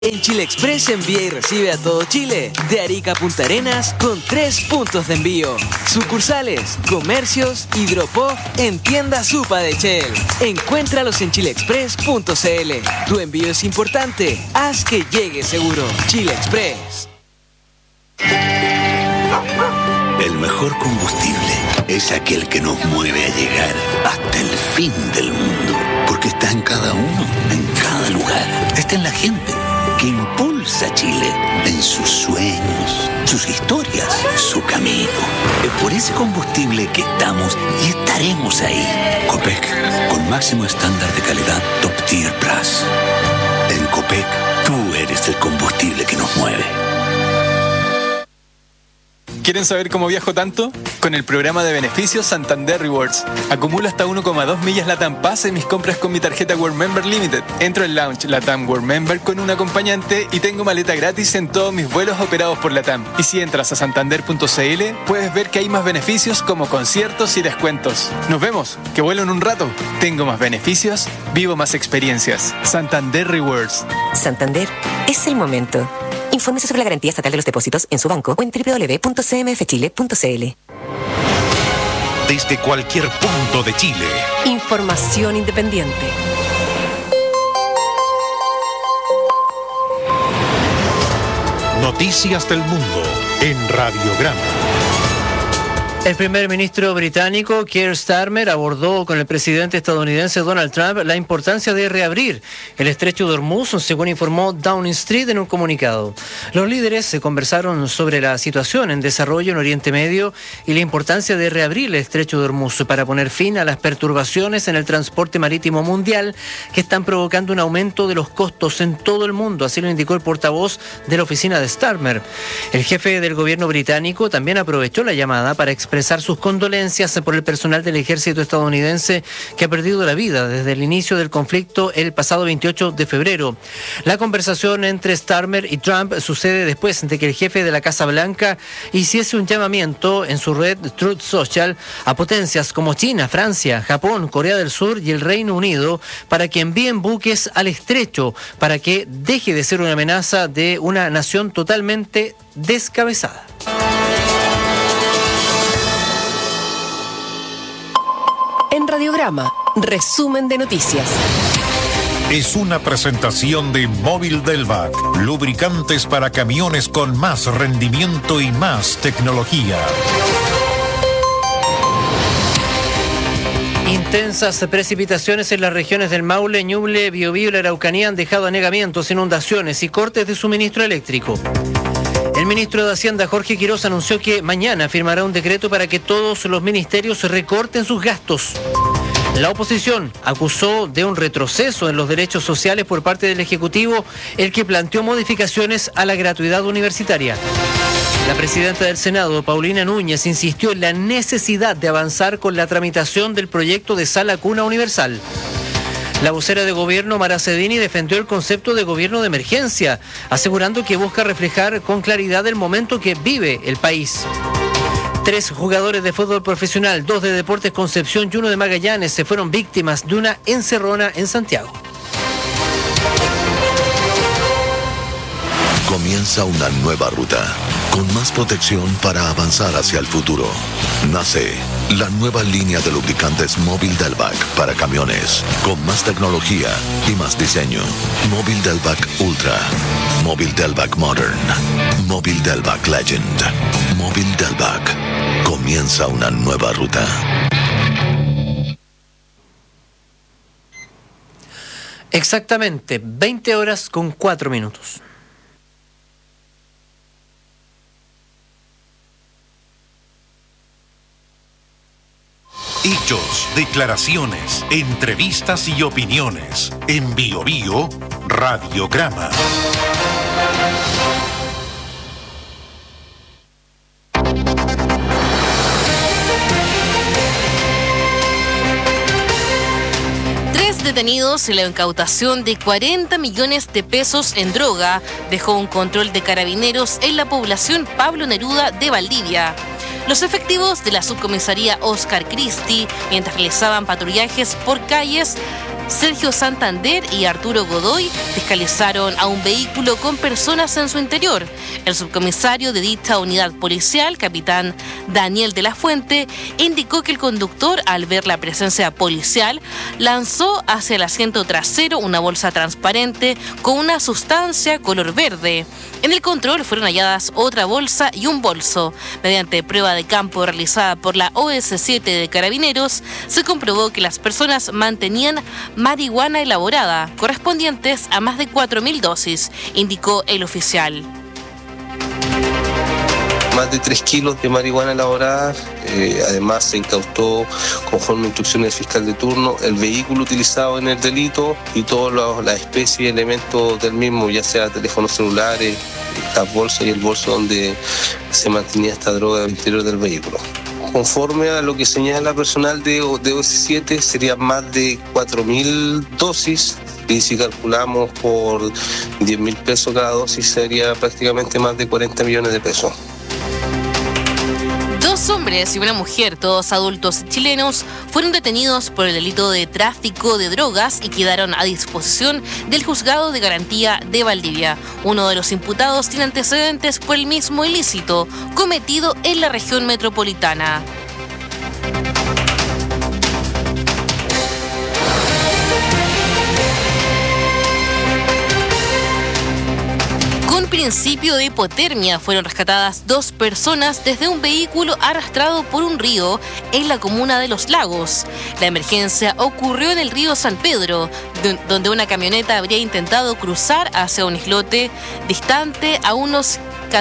En Chile Express envía y recibe a todo Chile, de Arica a Punta Arenas, con 3 puntos de envío. Sucursales, comercios y drop-off en tiendas Supa de Shell. Encuéntralos en chileexpress.cl. Tu envío es importante, haz que llegue seguro. Chile Express. El mejor combustible es aquel que nos mueve a llegar hasta el fin del mundo. Porque está en cada uno, en cada lugar. Está en la gente que impulsa a Chile en sus sueños, sus historias, su camino. Es por ese combustible que estamos y estaremos ahí. Copec, con máximo estándar de calidad Top Tier Plus. En Copec, tú eres el combustible que nos mueve. ¿Quieren saber cómo viajo tanto? Con el programa de beneficios Santander Rewards. Acumulo hasta 1,2 millas LATAM Pass en mis compras con mi tarjeta World Member Limited. Entro en Lounge LATAM World Member con un acompañante y tengo maleta gratis en todos mis vuelos operados por LATAM. Y si entras a santander.cl, puedes ver que hay más beneficios como conciertos y descuentos. Nos vemos, que vuelo en un rato. Tengo más beneficios, vivo más experiencias. Santander Rewards. Santander es el momento. Infórmese sobre la garantía estatal de los depósitos en su banco o en www.cmfchile.cl. Desde cualquier punto de Chile. Información independiente. Noticias del mundo en Radiograma. El primer ministro británico, Keir Starmer, abordó con el presidente estadounidense Donald Trump la importancia de reabrir el estrecho de Hormuz, según informó Downing Street en un comunicado. Los líderes se conversaron sobre la situación en desarrollo en Oriente Medio y la importancia de reabrir el estrecho de Hormuz para poner fin a las perturbaciones en el transporte marítimo mundial que están provocando un aumento de los costos en todo el mundo, así lo indicó el portavoz de la oficina de Starmer. El jefe del gobierno británico también aprovechó la llamada para expresar sus condolencias por el personal del ejército estadounidense que ha perdido la vida desde el inicio del conflicto el pasado 28 de febrero. La conversación entre Starmer y Trump sucede después de que el jefe de la Casa Blanca hiciese un llamamiento en su red Truth Social a potencias como China, Francia, Japón, Corea del Sur y el Reino Unido para que envíen buques al estrecho para que deje de ser una amenaza de una nación totalmente descabezada. En Radiograma, resumen de noticias. Es una presentación de Móvil Delvac, lubricantes para camiones con más rendimiento y más tecnología. Intensas precipitaciones en las regiones del Maule, Ñuble, Biobío y la Araucanía han dejado anegamientos, inundaciones y cortes de suministro eléctrico. El ministro de Hacienda, Jorge Quiroz, anunció que mañana firmará un decreto para que todos los ministerios recorten sus gastos. La oposición acusó de un retroceso en los derechos sociales por parte del Ejecutivo, el que planteó modificaciones a la gratuidad universitaria. La presidenta del Senado, Paulina Núñez, insistió en la necesidad de avanzar con la tramitación del proyecto de sala cuna universal. La vocera de gobierno, Mara Cedini, defendió el concepto de gobierno de emergencia, asegurando que busca reflejar con claridad el momento que vive el país. 3 jugadores de fútbol profesional, 2 de Deportes Concepción y 1 de Magallanes se fueron víctimas de una encerrona en Santiago. Comienza una nueva ruta, con más protección para avanzar hacia el futuro. Nace la nueva línea de lubricantes Móvil Delvac para camiones, con más tecnología y más diseño. Móvil Delvac Ultra, Móvil Delvac Modern, Móvil Delvac Legend, Móvil Delvac. Comienza una nueva ruta. Exactamente 20 horas con 4 minutos. Hechos, declaraciones, entrevistas y opiniones. En Biobío, Radiograma. Detenidos y la incautación de 40 millones de pesos en droga dejó un control de carabineros en la población Pablo Neruda de Valdivia. Los efectivos de la subcomisaría Oscar Christie, mientras realizaban patrullajes por calles, Sergio Santander y Arturo Godoy fiscalizaron a un vehículo con personas en su interior. El subcomisario de dicha unidad policial, capitán Daniel de la Fuente, indicó que el conductor, al ver la presencia policial, lanzó hacia el asiento trasero una bolsa transparente con una sustancia color verde. En el control fueron halladas otra bolsa y un bolso. Mediante prueba de campo realizada por la OS7 de Carabineros, se comprobó que las personas mantenían marihuana elaborada, correspondientes a más de 4.000 dosis, indicó el oficial. Más de 3 kilos de marihuana elaborada. Además se incautó, conforme a instrucciones del fiscal de turno, el vehículo utilizado en el delito y todas las especies y elementos del mismo, ya sea teléfonos celulares, las bolsas y el bolso donde se mantenía esta droga al interior del vehículo. Conforme a lo que señala personal de OS7, serían más de 4.000 dosis, y si calculamos por 10.000 pesos cada dosis, sería prácticamente más de 40 millones de pesos. 2 hombres y una mujer, todos adultos chilenos, fueron detenidos por el delito de tráfico de drogas y quedaron a disposición del Juzgado de Garantía de Valdivia. Uno de los imputados tiene antecedentes por el mismo ilícito cometido en la región metropolitana. Con principio de hipotermia fueron rescatadas 2 personas desde un vehículo arrastrado por un río en la comuna de Los Lagos. La emergencia ocurrió en el río San Pedro, donde una camioneta habría intentado cruzar hacia un islote distante a unos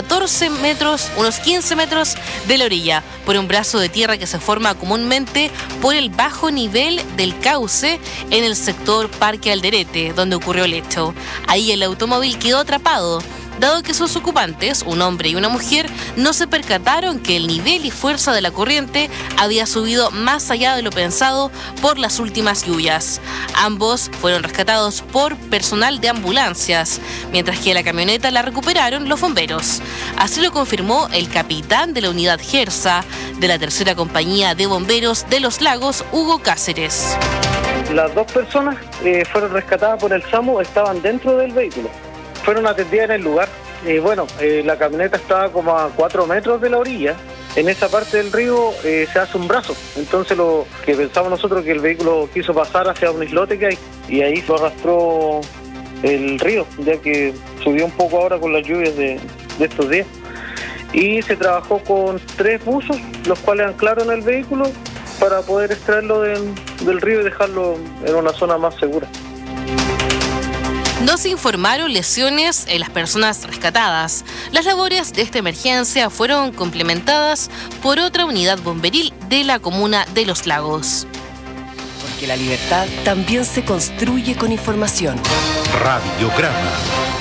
15 metros de la orilla, por un brazo de tierra que se forma comúnmente por el bajo nivel del cauce en el sector Parque Alderete, donde ocurrió el hecho. Ahí el automóvil quedó atrapado, dado que sus ocupantes, un hombre y una mujer, no se percataron que el nivel y fuerza de la corriente había subido más allá de lo pensado por las últimas lluvias. Ambos fueron rescatados por personal de ambulancias, mientras que la camioneta la recuperaron los bomberos. Así lo confirmó el capitán de la unidad Gersa de la tercera compañía de bomberos de Los Lagos, Hugo Cáceres. Las 2 personas fueron rescatadas por el SAMU, estaban dentro del vehículo. Fueron atendidas en el lugar. La camioneta estaba como a 4 metros de la orilla. En esa parte del río se hace un brazo. Entonces lo que pensamos nosotros que el vehículo quiso pasar hacia un islote que hay, y ahí lo arrastró el río, ya que subió un poco ahora con las lluvias de estos días. Y se trabajó con 3 buzos, los cuales anclaron el vehículo para poder extraerlo del río y dejarlo en una zona más segura. No se informaron lesiones en las personas rescatadas. Las labores de esta emergencia fueron complementadas por otra unidad bomberil de la comuna de Los Lagos. Porque la libertad también se construye con información. Radiograma.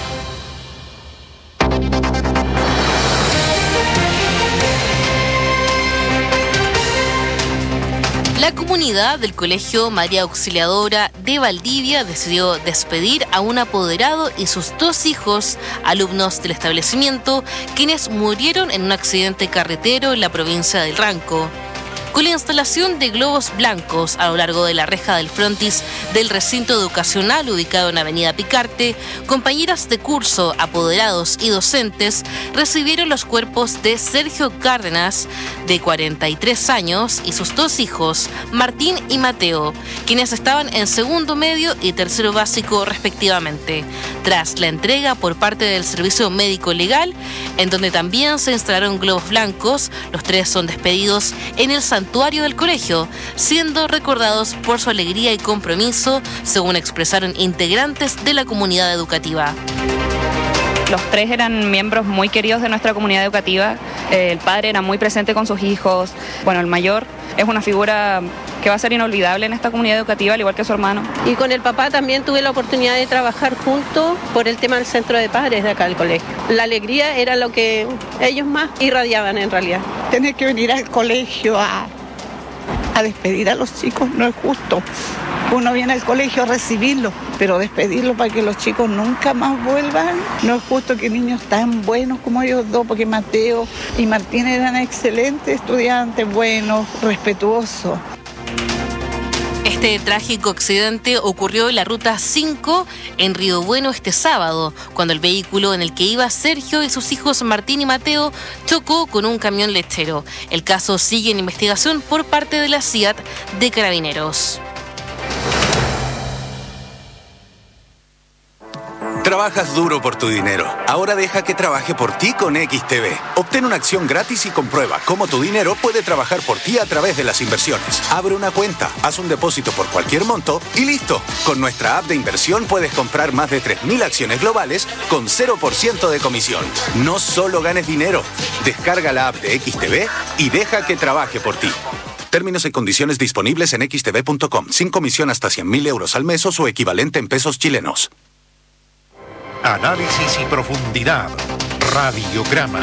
La comunidad del Colegio María Auxiliadora de Valdivia decidió despedir a un apoderado y sus 2 hijos, alumnos del establecimiento, quienes murieron en un accidente carretero en la provincia del Ranco. Con la instalación de globos blancos a lo largo de la reja del frontis del recinto educacional ubicado en Avenida Picarte, compañeras de curso, apoderados y docentes recibieron los cuerpos de Sergio Cárdenas, de 43 años, y sus 2 hijos, Martín y Mateo, quienes estaban en segundo medio y tercero básico respectivamente, tras la entrega por parte del Servicio Médico Legal, en donde también se instalaron globos blancos. Los 3 son despedidos en el santuario del colegio, siendo recordados por su alegría y compromiso, según expresaron integrantes de la comunidad educativa. Los 3 eran miembros muy queridos de nuestra comunidad educativa. El padre era muy presente con sus hijos. Bueno, el mayor es una figura que va a ser inolvidable en esta comunidad educativa, al igual que su hermano. Y con el papá también tuve la oportunidad de trabajar juntos por el tema del centro de padres de acá del colegio. La alegría era lo que ellos más irradiaban en realidad. Tener que venir al colegio a despedir a los chicos no es justo. Uno viene al colegio a recibirlos, pero despedirlos para que los chicos nunca más vuelvan. No es justo que niños tan buenos como ellos 2, porque Mateo y Martín eran excelentes estudiantes, buenos, respetuosos. Este trágico accidente ocurrió en la ruta 5 en Río Bueno este sábado, cuando el vehículo en el que iba Sergio y sus hijos Martín y Mateo chocó con un camión lechero. El caso sigue en investigación por parte de la CIAT de Carabineros. Trabajas duro por tu dinero. Ahora deja que trabaje por ti con XTB. Obtén una acción gratis y comprueba cómo tu dinero puede trabajar por ti a través de las inversiones. Abre una cuenta, haz un depósito por cualquier monto y listo. Con nuestra app de inversión puedes comprar más de 3.000 acciones globales con 0% de comisión. No solo ganes dinero. Descarga la app de XTB y deja que trabaje por ti. Términos y condiciones disponibles en xtb.com. Sin comisión hasta 100.000 euros al mes o su equivalente en pesos chilenos. Análisis y profundidad. Radiograma.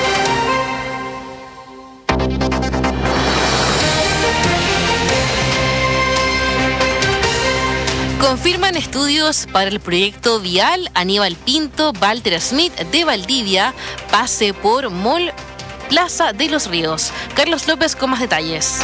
Confirman estudios para el proyecto vial Aníbal Pinto, Walter Smith de Valdivia, pase por Mall Plaza de los Ríos. Carlos López con más detalles.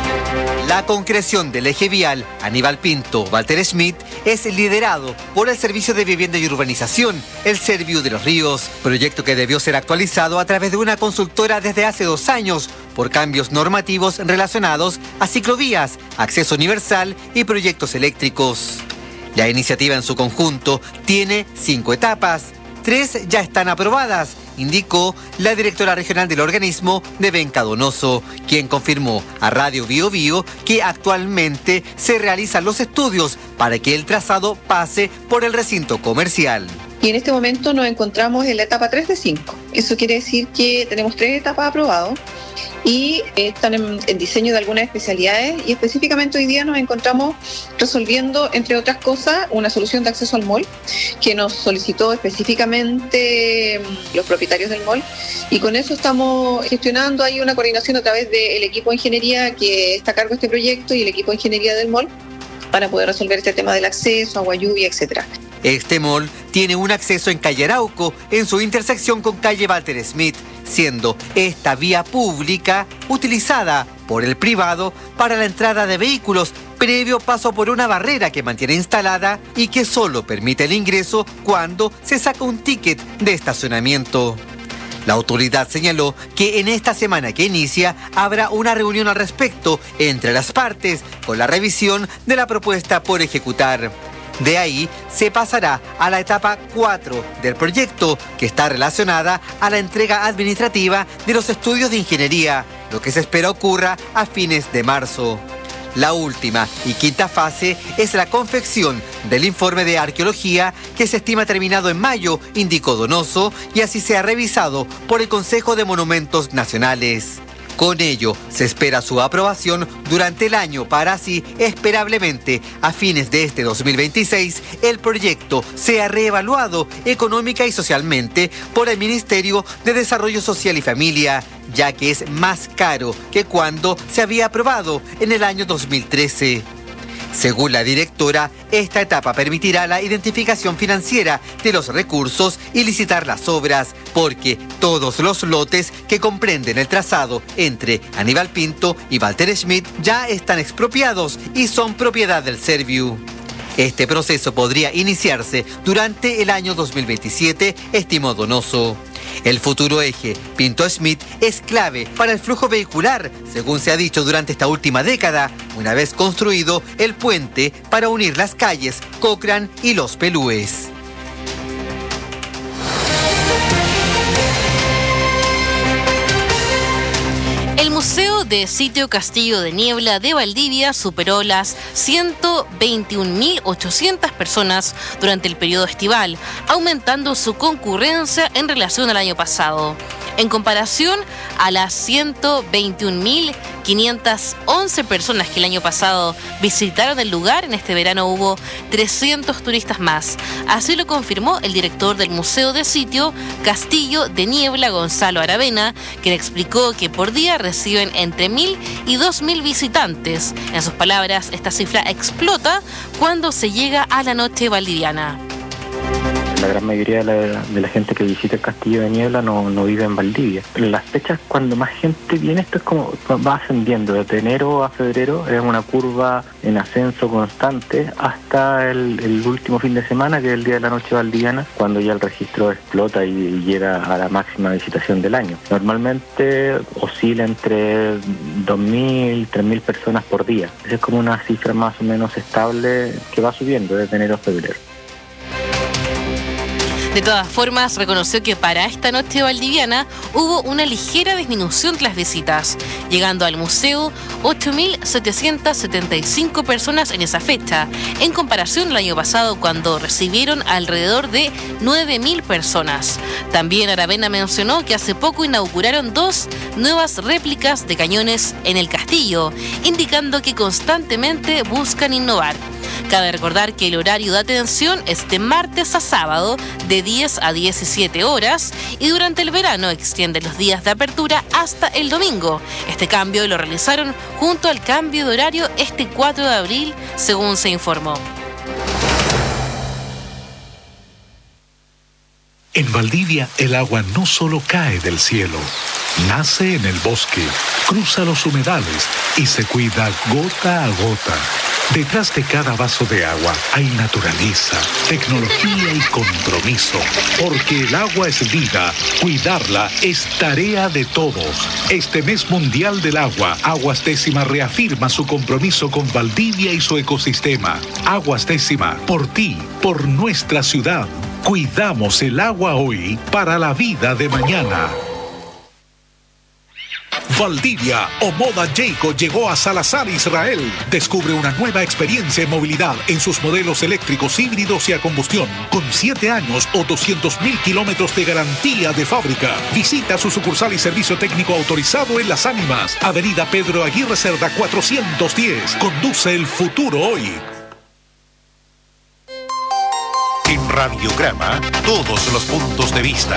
La concreción del eje vial Aníbal Pinto, Walter Smith, es liderado por el Servicio de Vivienda y Urbanización, el Serviu de los Ríos, proyecto que debió ser actualizado a través de una consultora desde hace 2 años por cambios normativos relacionados a ciclovías, acceso universal y proyectos eléctricos. La iniciativa en su conjunto tiene 5 etapas. 3 ya están aprobadas, indicó la directora regional del organismo, Nevenka Donoso, quien confirmó a Radio Bio Bio que actualmente se realizan los estudios para que el trazado pase por el recinto comercial. Y en este momento nos encontramos en la etapa 3 de 5. Eso quiere decir que tenemos 3 etapas aprobadas y están en diseño de algunas especialidades, y específicamente hoy día nos encontramos resolviendo, entre otras cosas, una solución de acceso al mall que nos solicitó específicamente los propietarios del mall, y con eso estamos gestionando ahí una coordinación a través del equipo de ingeniería que está a cargo de este proyecto y el equipo de ingeniería del mall para poder resolver este tema del acceso, agua, lluvia, etcétera. Este mall tiene un acceso en calle Arauco, en su intersección con calle Walter Smith, siendo esta vía pública utilizada por el privado para la entrada de vehículos, previo paso por una barrera que mantiene instalada y que solo permite el ingreso cuando se saca un ticket de estacionamiento. La autoridad señaló que en esta semana que inicia habrá una reunión al respecto entre las partes con la revisión de la propuesta por ejecutar. De ahí se pasará a la etapa 4 del proyecto, que está relacionada a la entrega administrativa de los estudios de ingeniería, lo que se espera ocurra a fines de marzo. La última y quinta fase es la confección del informe de arqueología, que se estima terminado en mayo, indicó Donoso, y así sea revisado por el Consejo de Monumentos Nacionales. Con ello, se espera su aprobación durante el año para así, esperablemente, a fines de este 2026, el proyecto sea reevaluado económica y socialmente por el Ministerio de Desarrollo Social y Familia, ya que es más caro que cuando se había aprobado en el año 2013. Según la directora, esta etapa permitirá la identificación financiera de los recursos y licitar las obras, porque todos los lotes que comprenden el trazado entre Aníbal Pinto y Walter Smith ya están expropiados y son propiedad del Serviu. Este proceso podría iniciarse durante el año 2027, estimó Donoso. El futuro eje Pinto-Smith es clave para el flujo vehicular, según se ha dicho durante esta última década, una vez construido el puente para unir las calles Cochrane y Los Pelúes. El Museo de Sitio Castillo de Niebla de Valdivia superó las 121.800 personas durante el periodo estival, aumentando su concurrencia en relación al año pasado. En comparación a las 121.511 personas que el año pasado visitaron el lugar, en este verano hubo 300 turistas más. Así lo confirmó el director del Museo de Sitio Castillo de Niebla, Gonzalo Aravena, quien explicó que por día reciben entre 1.000 y 2.000 visitantes. En sus palabras, esta cifra explota cuando se llega a la noche valdiviana. la gran mayoría de la gente que visita el Castillo de Niebla no vive en Valdivia. En las fechas cuando más gente viene, esto es como va ascendiendo, desde enero a febrero es una curva en ascenso constante hasta el último fin de semana, que es el Día de la Noche Valdiviana, cuando ya el registro explota y llega a la máxima visitación del año. Normalmente oscila entre 2.000, 3.000 personas por día. Esa es como una cifra más o menos estable que va subiendo desde enero a febrero. De todas formas, reconoció que para esta noche valdiviana hubo una ligera disminución de las visitas, llegando al museo 8.775 personas en esa fecha, en comparación al año pasado cuando recibieron alrededor de 9.000 personas. También Aravena mencionó que hace poco inauguraron 2 nuevas réplicas de cañones en el castillo, indicando que constantemente buscan innovar. Cabe recordar que el horario de atención es de martes a sábado de 10 a 17 horas y durante el verano extienden los días de apertura hasta el domingo. Este cambio lo realizaron junto al cambio de horario este 4 de abril, según se informó. En Valdivia, el agua no solo cae del cielo, nace en el bosque, cruza los humedales y se cuida gota a gota. Detrás de cada vaso de agua hay naturaleza, tecnología y compromiso. Porque el agua es vida, cuidarla es tarea de todos. Este mes mundial del agua, Aguas Décima reafirma su compromiso con Valdivia y su ecosistema. Aguas Décima, por ti, por nuestra ciudad. Cuidamos el agua hoy para la vida de mañana. Valdivia o Moda Jayco llegó a Salazar, Israel. Descubre una nueva experiencia en movilidad en sus modelos eléctricos, híbridos y a combustión, con 7 años o 200.000 kilómetros de garantía de fábrica. Visita su sucursal y servicio técnico autorizado en Las Ánimas, Avenida Pedro Aguirre Cerda 410. Conduce el futuro hoy. En Radiograma, todos los puntos de vista.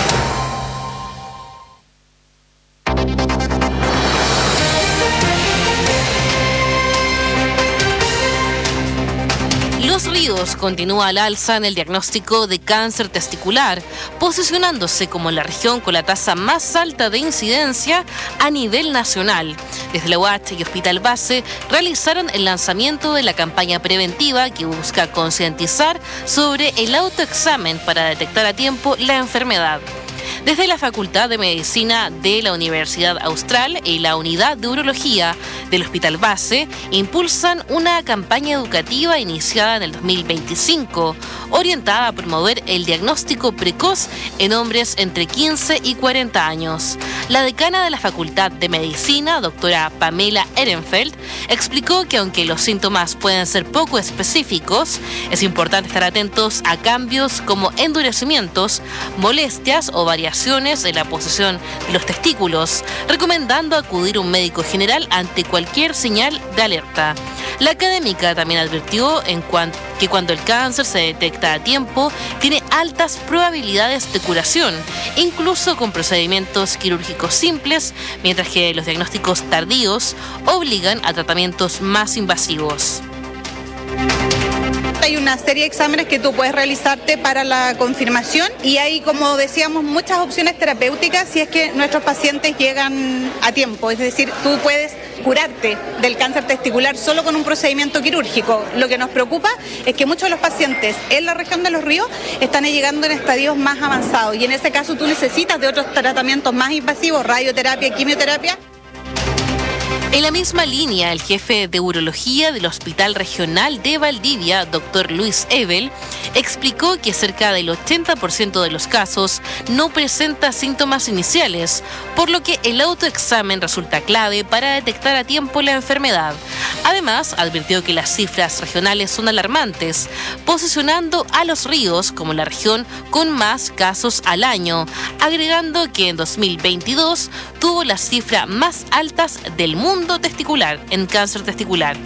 Los Ríos continúa al alza en el diagnóstico de cáncer testicular, posicionándose como la región con la tasa más alta de incidencia a nivel nacional. Desde la UACH y Hospital Base realizaron el lanzamiento de la campaña preventiva que busca concientizar sobre el autoexamen para detectar a tiempo la enfermedad. Desde la Facultad de Medicina de la Universidad Austral y la Unidad de Urología del Hospital Base impulsan una campaña educativa iniciada en el 2025, orientada a promover el diagnóstico precoz en hombres entre 15 y 40 años. La decana de la Facultad de Medicina, doctora Pamela Ehrenfeld, explicó que aunque los síntomas pueden ser poco específicos, es importante estar atentos a cambios como endurecimientos, molestias o variaciones en la posición de los testículos, recomendando acudir a un médico general ante cualquier señal de alerta. La académica también advirtió que cuando el cáncer se detecta a tiempo, tiene altas probabilidades de curación, incluso con procedimientos quirúrgicos simples, mientras que los diagnósticos tardíos obligan a tratamientos más invasivos. Hay una serie de exámenes que tú puedes realizarte para la confirmación y hay, como decíamos, muchas opciones terapéuticas si es que nuestros pacientes llegan a tiempo. Es decir, tú puedes curarte del cáncer testicular solo con un procedimiento quirúrgico. Lo que nos preocupa es que muchos de los pacientes en la región de Los Ríos están llegando en estadios más avanzados y en ese caso tú necesitas de otros tratamientos más invasivos, radioterapia, quimioterapia. En la misma línea, el jefe de urología del Hospital Regional de Valdivia, doctor Luis Ebel, explicó que cerca del 80% de los casos no presenta síntomas iniciales, por lo que el autoexamen resulta clave para detectar a tiempo la enfermedad. Además, advirtió que las cifras regionales son alarmantes, posicionando a Los Ríos como la región con más casos al año, agregando que en 2022 tuvo la cifra más altas del mundo testicular, en cáncer testicular.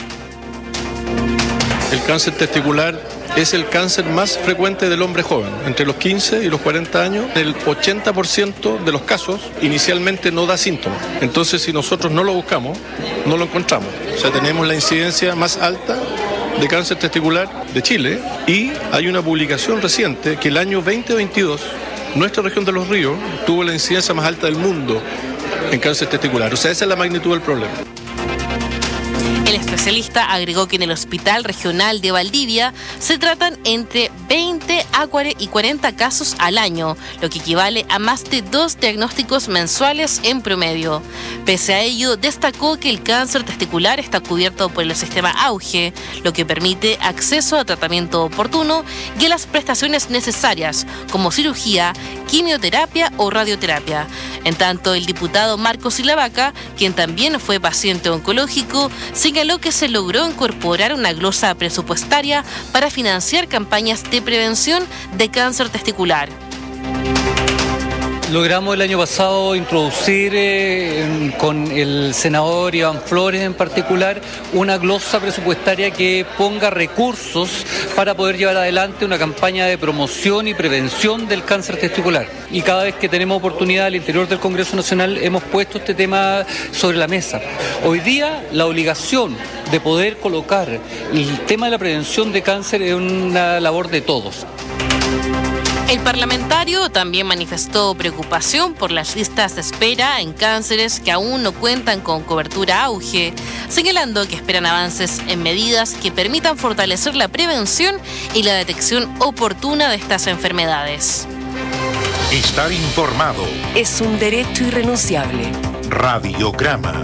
El cáncer testicular es el cáncer más frecuente del hombre joven, entre los 15 y los 40 años. El 80% de los casos inicialmente no da síntomas. Entonces, si nosotros no lo buscamos, no lo encontramos. O sea, tenemos la incidencia más alta de Cáncer Testicular de Chile, y hay una publicación reciente que el año 2022 nuestra región de Los Ríos tuvo la incidencia más alta del mundo en cáncer testicular. O sea, esa es la magnitud del problema. El especialista agregó que en el Hospital Regional de Valdivia se tratan entre 20 y 40 casos al año, lo que equivale a más de 2 diagnósticos mensuales en promedio. Pese a ello, destacó que el cáncer testicular está cubierto por el sistema AUGE, lo que permite acceso a tratamiento oportuno y a las prestaciones necesarias, como cirugía, quimioterapia o radioterapia. En tanto, el diputado Marcos Silavaca, quien también fue paciente oncológico, señaló que se logró incorporar una glosa presupuestaria para financiar campañas de prevención de cáncer testicular. Logramos el año pasado introducir con el senador Iván Flores en particular una glosa presupuestaria que ponga recursos para poder llevar adelante una campaña de promoción y prevención del cáncer testicular. Y cada vez que tenemos oportunidad al interior del Congreso Nacional hemos puesto este tema sobre la mesa. Hoy día la obligación de poder colocar el tema de la prevención de cáncer es una labor de todos. El parlamentario también manifestó preocupación por las listas de espera en cánceres que aún no cuentan con cobertura AUGE, señalando que esperan avances en medidas que permitan fortalecer la prevención y la detección oportuna de estas enfermedades. Estar informado es un derecho irrenunciable. Radiograma.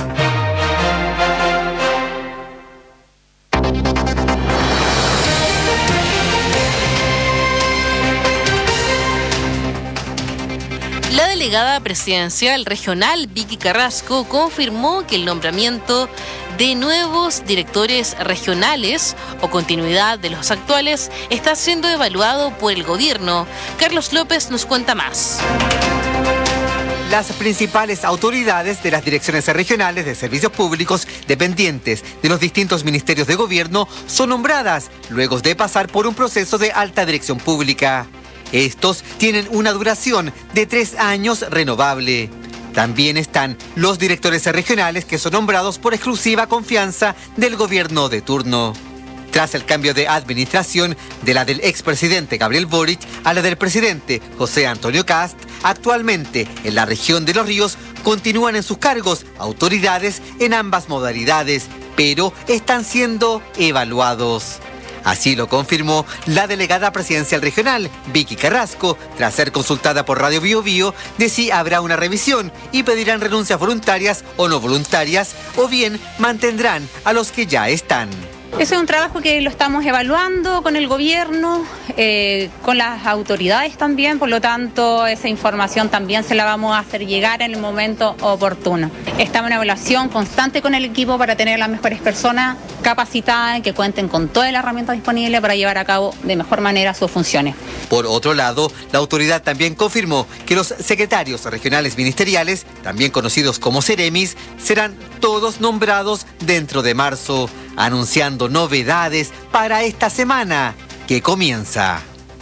La delegada presidencial regional Vicky Carrasco confirmó que el nombramiento de nuevos directores regionales o continuidad de los actuales está siendo evaluado por el gobierno. Carlos López nos cuenta más. Las principales autoridades de las direcciones regionales de servicios públicos dependientes de los distintos ministerios de gobierno son nombradas luego de pasar por un proceso de alta dirección pública. Estos tienen una duración de 3 años renovable. También están los directores regionales que son nombrados por exclusiva confianza del gobierno de turno. Tras el cambio de administración de la del expresidente Gabriel Boric a la del presidente José Antonio Kast, actualmente en la región de Los Ríos continúan en sus cargos autoridades en ambas modalidades, pero están siendo evaluados. Así lo confirmó la delegada presidencial regional, Vicky Carrasco, tras ser consultada por Radio Bio Bio de si habrá una revisión y pedirán renuncias voluntarias o no voluntarias, o bien mantendrán a los que ya están. Ese es un trabajo que lo estamos evaluando con el gobierno, con las autoridades también, por lo tanto esa información también se la vamos a hacer llegar en el momento oportuno. Estamos en evaluación constante con el equipo para tener las mejores personas capacitadas, que cuenten con toda la herramienta disponible para llevar a cabo de mejor manera sus funciones. Por otro lado, la autoridad también confirmó que los secretarios regionales ministeriales, también conocidos como seremis, serán todos nombrados dentro de marzo, anunciando novedades para esta semana que comienza.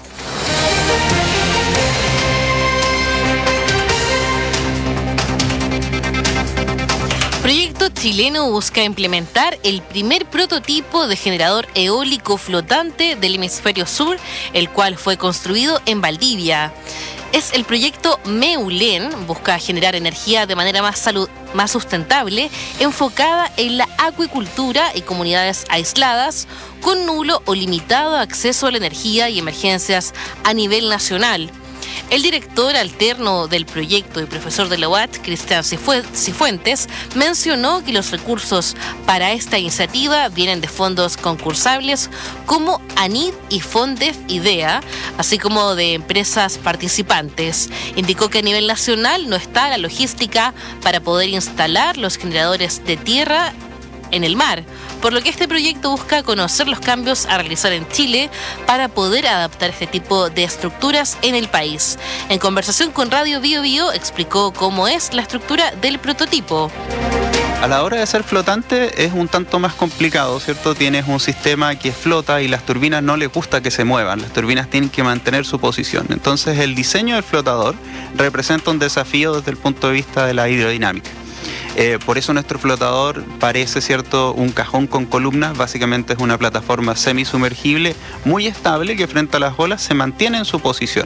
Proyecto chileno busca implementar el primer prototipo de generador eólico flotante del hemisferio sur, el cual fue construido en Valdivia. Es el proyecto Meulen, busca generar energía de manera más sustentable, enfocada en la acuicultura y comunidades aisladas, con nulo o limitado acceso a la energía y emergencias a nivel nacional. El director alterno del proyecto y profesor de la UAT, Cristian Cifuentes, mencionó que los recursos para esta iniciativa vienen de fondos concursables como ANID y Fondef IDEA, así como de empresas participantes. Indicó que a nivel nacional no está la logística para poder instalar los generadores de tierra en el mar, por lo que este proyecto busca conocer los cambios a realizar en Chile para poder adaptar este tipo de estructuras en el país. En conversación con Radio Bio Bio explicó cómo es la estructura del prototipo. A la hora de ser flotante es un tanto más complicado, ¿cierto? Tienes un sistema que flota y las turbinas no les gusta que se muevan, las turbinas tienen que mantener su posición. Entonces el diseño del flotador representa un desafío desde el punto de vista de la hidrodinámica. Por eso nuestro flotador parece, ¿cierto?, un cajón con columnas. Básicamente es una plataforma semisumergible muy estable que frente a las olas se mantiene en su posición.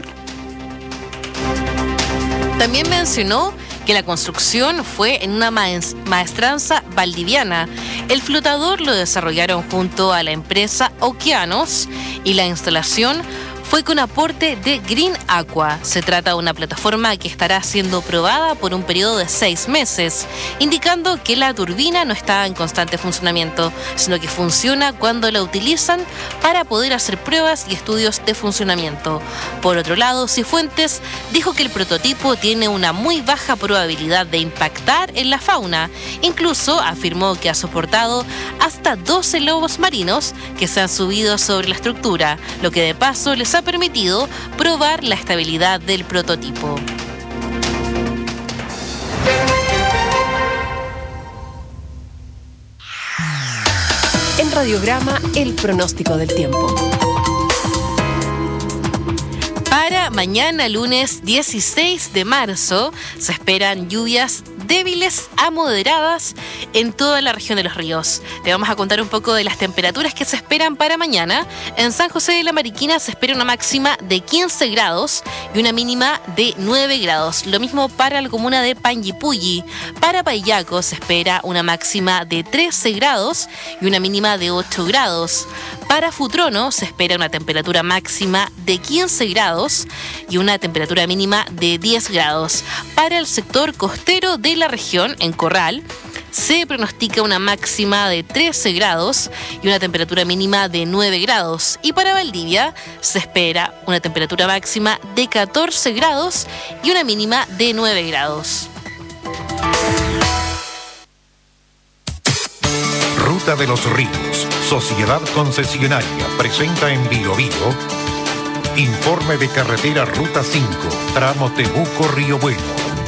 También mencionó que la construcción fue en una maestranza valdiviana. El flotador lo desarrollaron junto a la empresa Okeanos y la instalación fue con aporte de Green Aqua. Se trata de una plataforma que estará siendo probada por un periodo de 6 meses, indicando que la turbina no está en constante funcionamiento, sino que funciona cuando la utilizan para poder hacer pruebas y estudios de funcionamiento. Por otro lado, Cifuentes dijo que el prototipo tiene una muy baja probabilidad de impactar en la fauna. Incluso afirmó que ha soportado hasta 12 lobos marinos que se han subido sobre la estructura, lo que de paso les ha permitido probar la estabilidad del prototipo. En Radiograma, el pronóstico del tiempo. Para mañana, lunes 16 de marzo, se esperan lluvias débiles a moderadas en toda la región de Los Ríos. Te vamos a contar un poco de las temperaturas que se esperan para mañana. En San José de la Mariquina se espera una máxima de 15 grados y una mínima de 9 grados. Lo mismo para la comuna de Panguipulli. Para Payaco se espera una máxima de 13 grados y una mínima de 8 grados. Para Futrono se espera una temperatura máxima de 15 grados y una temperatura mínima de 10 grados. Para el sector costero de la región, en Corral, se pronostica una máxima de 13 grados y una temperatura mínima de 9 grados. Y para Valdivia se espera una temperatura máxima de 14 grados y una mínima de 9 grados. Ruta de los Ríos, Sociedad Concesionaria, presenta en Bio informe de carretera Ruta 5, tramo Temuco-Río Bueno.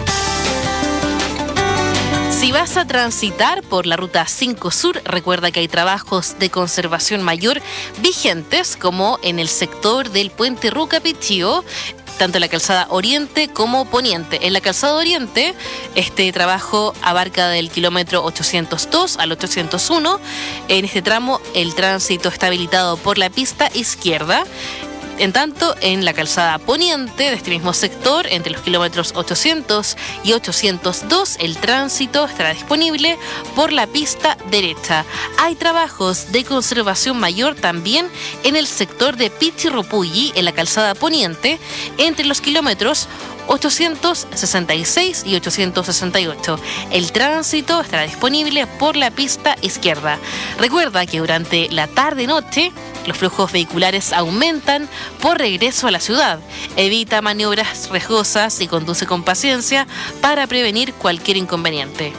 Si vas a transitar por la Ruta 5 Sur, recuerda que hay trabajos de conservación mayor vigentes, como en el sector del puente Rucapichío, tanto en la calzada Oriente como Poniente. En la calzada Oriente, este trabajo abarca del kilómetro 802 al 801. En este tramo, el tránsito está habilitado por la pista izquierda. En tanto, en la calzada Poniente de este mismo sector, entre los kilómetros 800 y 802, el tránsito estará disponible por la pista derecha. Hay trabajos de conservación mayor también en el sector de Pichirropulli, en la calzada Poniente, entre los kilómetros 866 y 868. El tránsito estará disponible por la pista izquierda. Recuerda que durante la tarde-noche los flujos vehiculares aumentan por regreso a la ciudad. Evita maniobras riesgosas y conduce con paciencia para prevenir cualquier inconveniente.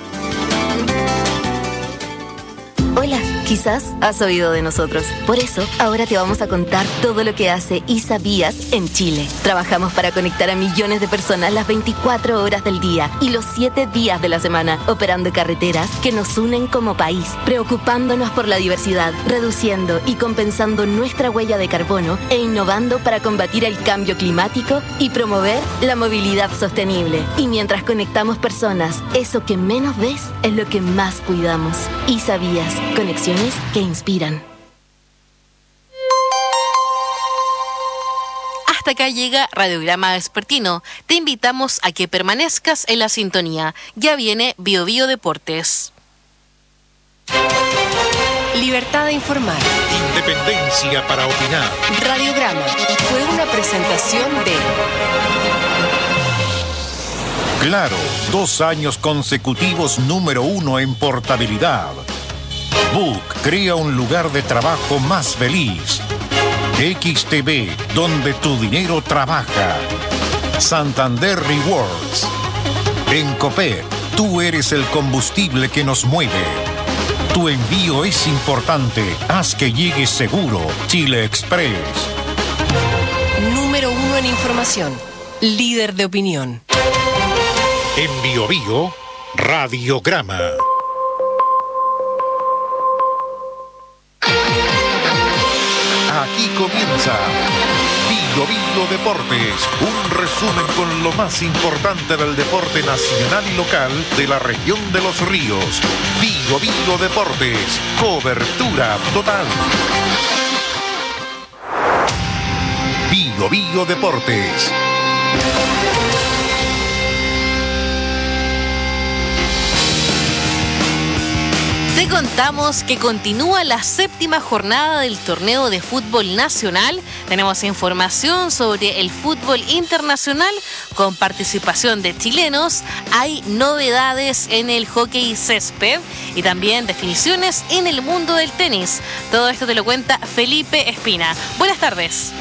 Hola, quizás has oído de nosotros. Por eso, ahora te vamos a contar todo lo que hace ISA Vías en Chile. Trabajamos para conectar a millones de personas las 24 horas del día y los 7 días de la semana, operando carreteras que nos unen como país, preocupándonos por la diversidad, reduciendo y compensando nuestra huella de carbono e innovando para combatir el cambio climático y promover la movilidad sostenible. Y mientras conectamos personas, eso que menos ves es lo que más cuidamos. ISA Vías. Conexiones que inspiran. Hasta acá llega Radiograma Vespertino. Te invitamos a que permanezcas en la sintonía. Ya viene Bio Bio Deportes. Libertad de informar. Independencia para opinar. Radiograma fue una presentación de Claro, 2 años consecutivos número 1 en portabilidad. Book crea un lugar de trabajo más feliz. XTV, donde tu dinero trabaja. Santander Rewards. En Copec, tú eres el combustible que nos mueve. Tu envío es importante. Haz que llegue seguro. Chile Express. Número 1 en información. Líder de opinión. En Bio Bio, Radiograma. Aquí comienza Bio Bio Deportes, un resumen con lo más importante del deporte nacional y local de la región de Los Ríos. Bio Bio Deportes, cobertura total. Bio Bio Deportes. Te contamos que continúa la 7ª jornada del torneo de fútbol nacional. Tenemos información sobre el fútbol internacional con participación de chilenos. Hay novedades en el hockey césped y también definiciones en el mundo del tenis. Todo esto te lo cuenta Felipe Espina. Buenas tardes.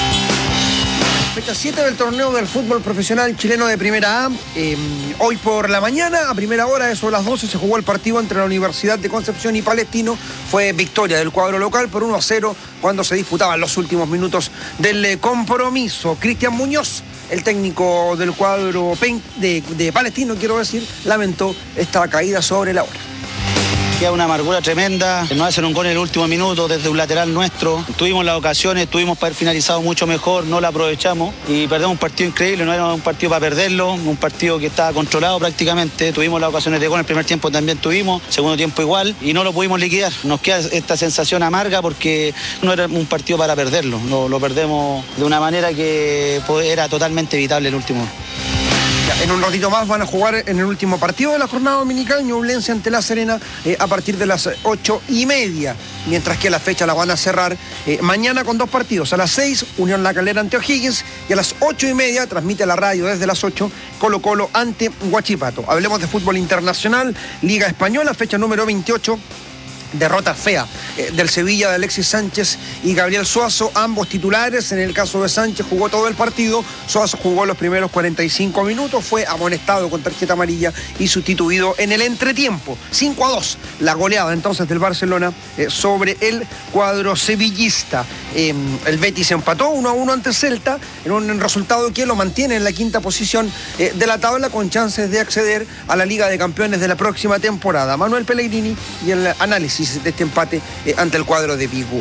Fecha 7 del torneo del fútbol profesional chileno de Primera A. Hoy por la mañana, a primera hora, eso a las 12, se jugó el partido entre la Universidad de Concepción y Palestino. Fue victoria del cuadro local por 1-0 cuando se disputaban los últimos minutos del compromiso. Cristian Muñoz, el técnico del cuadro de Palestino, quiero decir, lamentó esta caída sobre la hora. Queda una amargura tremenda, nos hacen un gol en el último minuto desde un lateral nuestro. Tuvimos las ocasiones, tuvimos para haber finalizado mucho mejor, no la aprovechamos y perdemos un partido increíble, no era un partido para perderlo, un partido que estaba controlado prácticamente. Tuvimos las ocasiones de gol, en el primer tiempo también tuvimos, segundo tiempo igual y no lo pudimos liquidar. Nos queda esta sensación amarga porque no era un partido para perderlo, lo perdemos de una manera que era totalmente evitable el último. En un ratito más van a jugar en el último partido de la jornada dominical, Ñublense ante La Serena, a partir de las 8:30, mientras que la fecha la van a cerrar mañana con 2 partidos. A las 6, Unión La Calera ante O'Higgins, y a las 8:30, transmite la radio desde las 8, Colo Colo ante Huachipato. Hablemos de fútbol internacional, Liga Española, fecha número 28. Derrota fea del Sevilla de Alexis Sánchez y Gabriel Suazo, ambos titulares. En el caso de Sánchez jugó todo el partido, Suazo jugó los primeros 45 minutos, fue amonestado con tarjeta amarilla y sustituido en el entretiempo. 5-2, la goleada entonces del Barcelona sobre el cuadro sevillista. El Betis empató 1-1 ante Celta, en un resultado que lo mantiene en la 5ª posición de la tabla, con chances de acceder a la Liga de Campeones de la próxima temporada. Manuel Pellegrini y el análisis de este empate ante el cuadro de Vigo.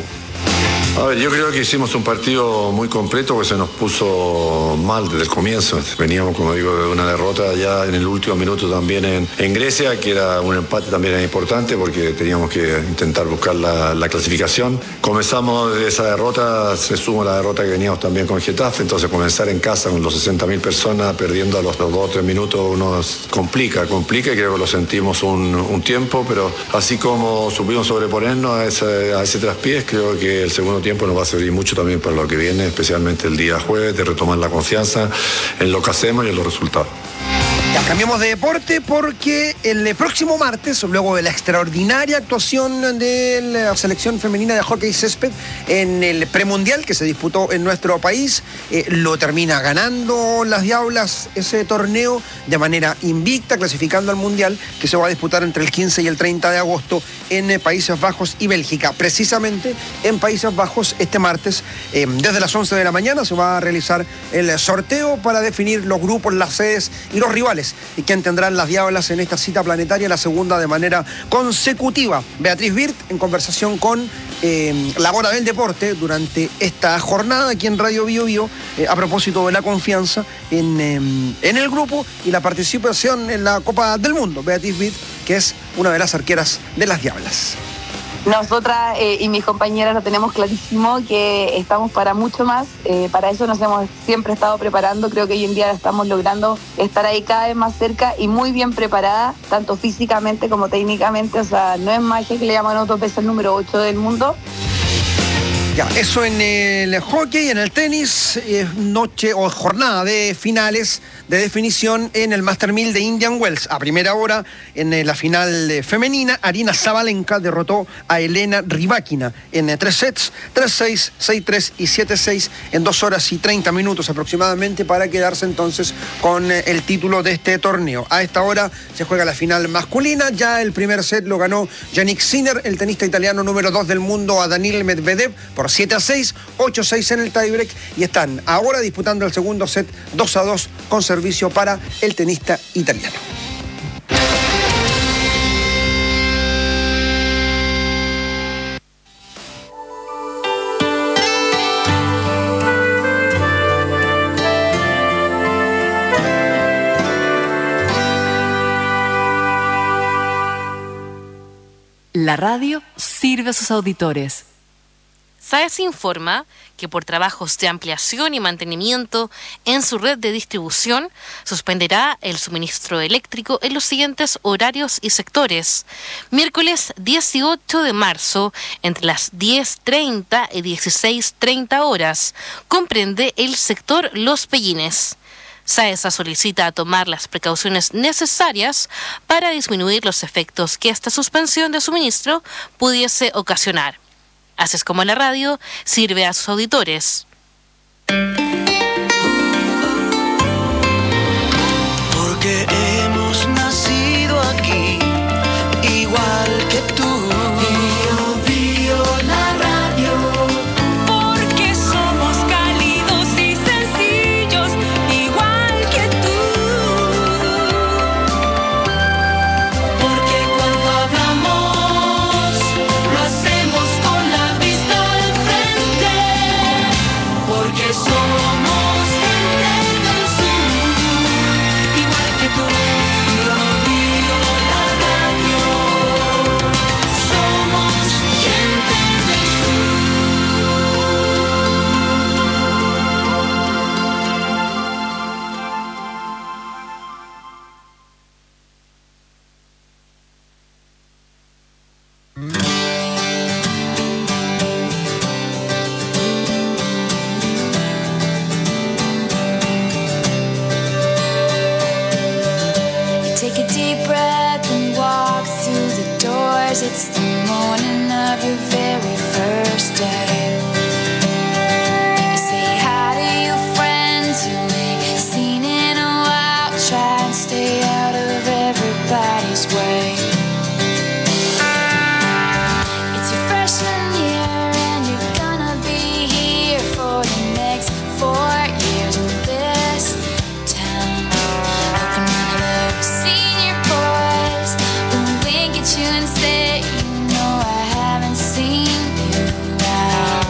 A ver, yo creo que hicimos un partido muy completo porque se nos puso mal desde el comienzo. Veníamos, como digo, de una derrota ya en el último minuto también en Grecia, que era un empate también era importante porque teníamos que intentar buscar la clasificación. Comenzamos de esa derrota, se suma la derrota que veníamos también con Getafe, entonces comenzar en casa con los 60.000 personas perdiendo a los 2 o 3 minutos nos complica y creo que lo sentimos un tiempo, pero así como supimos sobreponernos a ese traspiés, creo que el segundo tiempo nos va a servir mucho también para lo que viene, especialmente el día jueves, de retomar la confianza en lo que hacemos y en los resultados. Ya cambiamos de deporte porque el próximo martes, luego de la extraordinaria actuación de la selección femenina de hockey césped en el premundial que se disputó en nuestro país, lo termina ganando las Diablas ese torneo de manera invicta, clasificando al mundial que se va a disputar entre el 15 y el 30 de agosto en Países Bajos y Bélgica. Precisamente en Países Bajos este martes, desde las 11 de la mañana, se va a realizar el sorteo para definir los grupos, las sedes y los rivales y quien tendrán las Diablas en esta cita planetaria, la segunda de manera consecutiva. Beatriz Birt en conversación con la Hora del Deporte durante esta jornada aquí en Radio Bio Bio, a propósito de la confianza en el grupo y la participación en la Copa del Mundo. Beatriz Birt, que es una de las arqueras de las Diablas. Nosotras y mis compañeras lo tenemos clarísimo que estamos para mucho más, para eso nos hemos siempre estado preparando, creo que hoy en día estamos logrando estar ahí cada vez más cerca y muy bien preparada, tanto físicamente como técnicamente, o sea, no es magia que le llaman otros veces el número 8 del mundo. Ya, eso en el hockey, en el tenis, noche o jornada de finales de definición en el Master 1000 de Indian Wells. A primera hora, en la final femenina, Arina Sabalenka derrotó a Elena Rybakina en 3 sets, 3-6, 6-3 y 7-6 en 2 horas y 30 minutos aproximadamente, para quedarse entonces con el título de este torneo. A esta hora se juega la final masculina. Ya el primer set lo ganó Yannick Sinner, el tenista italiano número 2 del mundo, a Daniil Medvedev por 7-6, 8-6 en el tiebreak, y están ahora disputando el segundo set 2-2 con servicio para el tenista italiano. La radio sirve a sus auditores. SAES informa que por trabajos de ampliación y mantenimiento en su red de distribución suspenderá el suministro eléctrico en los siguientes horarios y sectores. Miércoles 18 de marzo, entre las 10:30 y 16:30 horas, comprende el sector Los Pellines. SAESA solicita tomar las precauciones necesarias para disminuir los efectos que esta suspensión de suministro pudiese ocasionar. Así es como la radio sirve a sus auditores. Porque hemos nacido aquí, igual que tú. Bio, la radio. Porque somos cálidos y sencillos, igual que tú. Porque cuando hablamos, lo hacemos con la vista al frente. Porque somos gente del sur, igual que tú. Bio, la radio. Somos gente del Take a deep breath and walk through the doors. It's the morning of your very first day. You say hi to your friends you ain't seen in a while. Try and stay out of everybody's way. It's your freshman year and you're gonna be here for the next 4 years in this town. Hoping none of those senior boys will wink at you and say, you know I haven't seen you out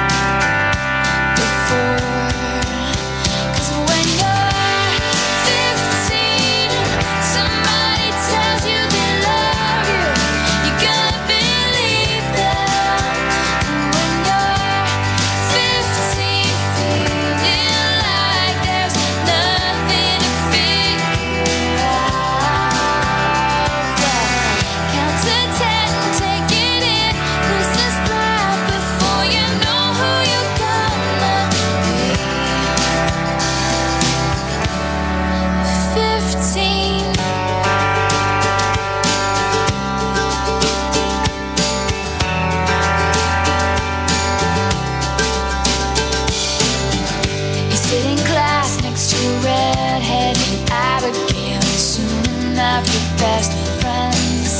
before. 'Cause when you're 15, somebody tells you they love you, you're gonna believe them. And when you're 15, feeling like there's nothing to figure out, count to 10, take it in, lose this breath before you know who you're gonna be. 15. You sit in class next to a redhead named Abigail, and soon enough your best friends.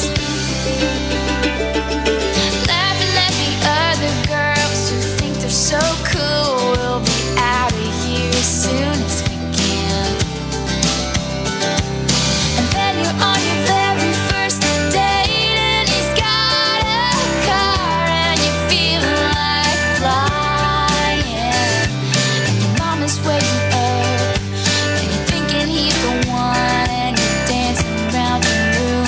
Laughing at the other girls who think they're so cool. We'll be out of here as soon as we can. And then you're on your very first date, and he's got a car, and you're feeling like flying. And your mom is waiting up, and you're thinking he's the one, and you're dancing around your room.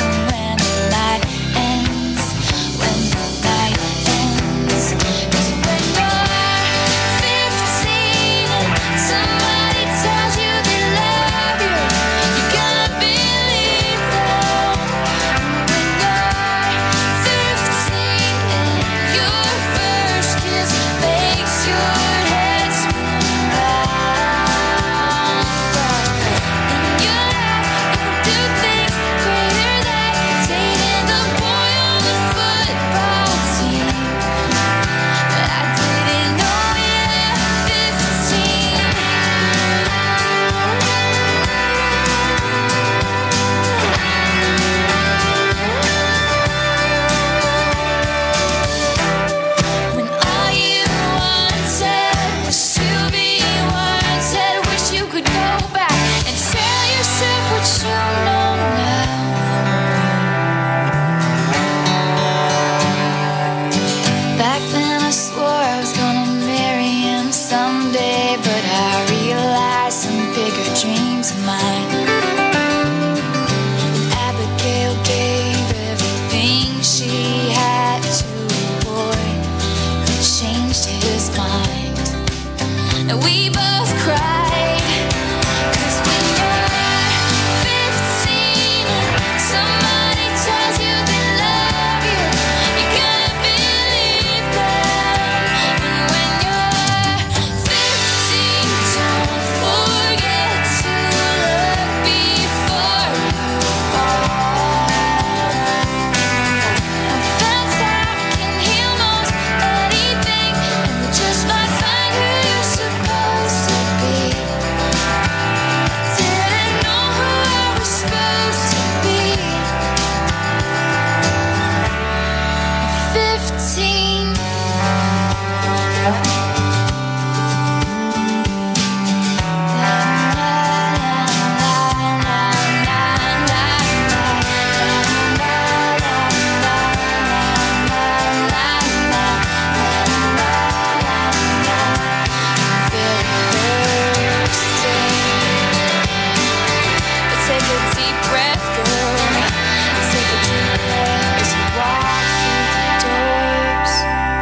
deep breath, girl. Take a deep breath as you walk through the doors.